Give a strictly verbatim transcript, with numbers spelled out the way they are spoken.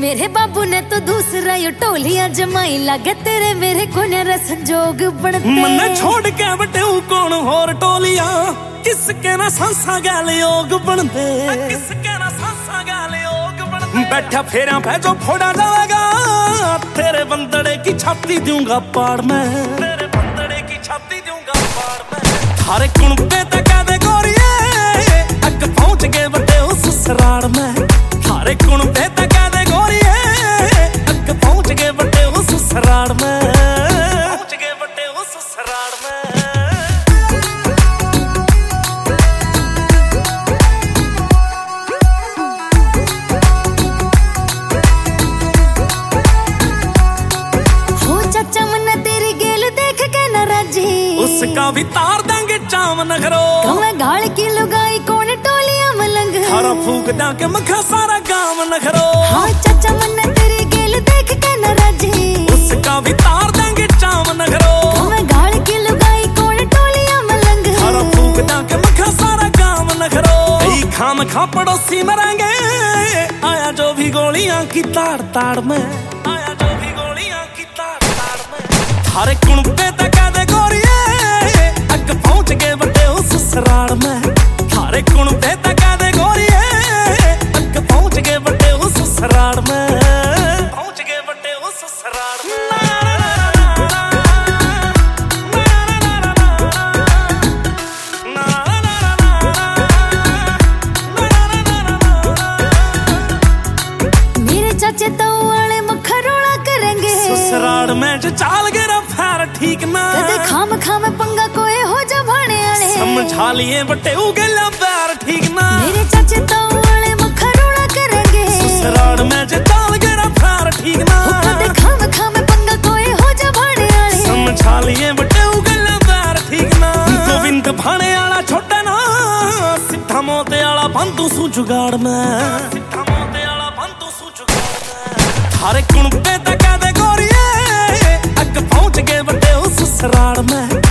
मेरे बाबू ने तो दूसरा यो टोलियां जमाई लगे तेरे मेरे कोने संजोग बनते मन्ने छोड़ के बटे कौन होर टोलियां किसके ना सांसा गैल योग बनते किसके ना सांसा गैल योग बनते बैठा फेरा भेजो फोड़ा जाएगा तेरे बंदड़े की छाती दूंगा पाड़ में तेरे बंदड़े की छाती दूंगा पाड़ में थारे कुणबे तक दे गोरिए अग पहुंच गए बटे उस ससुराल में थारे कुणबे तक दे गोरिए अग पहुंच गए बटे उस ससुराल में पहुंच गए बटे उस ससुराल में उसका भी तार देंगे चाम नखरो कमे गाल की लुगाई कौन टोलियां मलंग थारा फूक डाके मखा सारा गांव नखरो हाँ चाचा मन्ने तेरी गेल देख के न राजी उसका भी तार देंगे चाम नखरो कमे गाल की लुगाई कौन टोलियां मलंग थारा फूक डाके मखा सारा गांव नखरो कई खाम खा पड़ोसी मरेंगे आया जो भी गोलियां की ताड़ ताड़ में आया जो भी गोलियां की ताड़ ताड़ में थारे कुणबे तक दे गोरिए पहुंच गए बटे उस ससुराल में थारे कुणबे तक दे गोरिए अग पहुंच गए बटे उस ससुराल में पहुंच गए बटे उस ससुराल में मेरे चाचे तो वाले मखरोड़ा करेंगे ससुराल में जो चाल गिरा फेर ठीक ना कदे खाम खाम पंगा कोई हो जा भाने आले समझा लिए बटे उगला पैर ठीक ना मेरे चाचे तो वाले मखरोड़ा करेंगे ससुराल में जो चाल गिरा फेर ठीक ना कदे खाम खाम पंगा कोई हो जा भाने आले समझा लिए बटे उगला पैर ठीक ना गोविंद भाने वाला छोटा ना सिद्धा मोते वाला बंदू सु जुगाड़ में सिद्धा मोते वाला बंदू सु जुगाड़ में थारे कुणबे तक दे गोरिए अग पहुंच गए बटे उस ससुराल में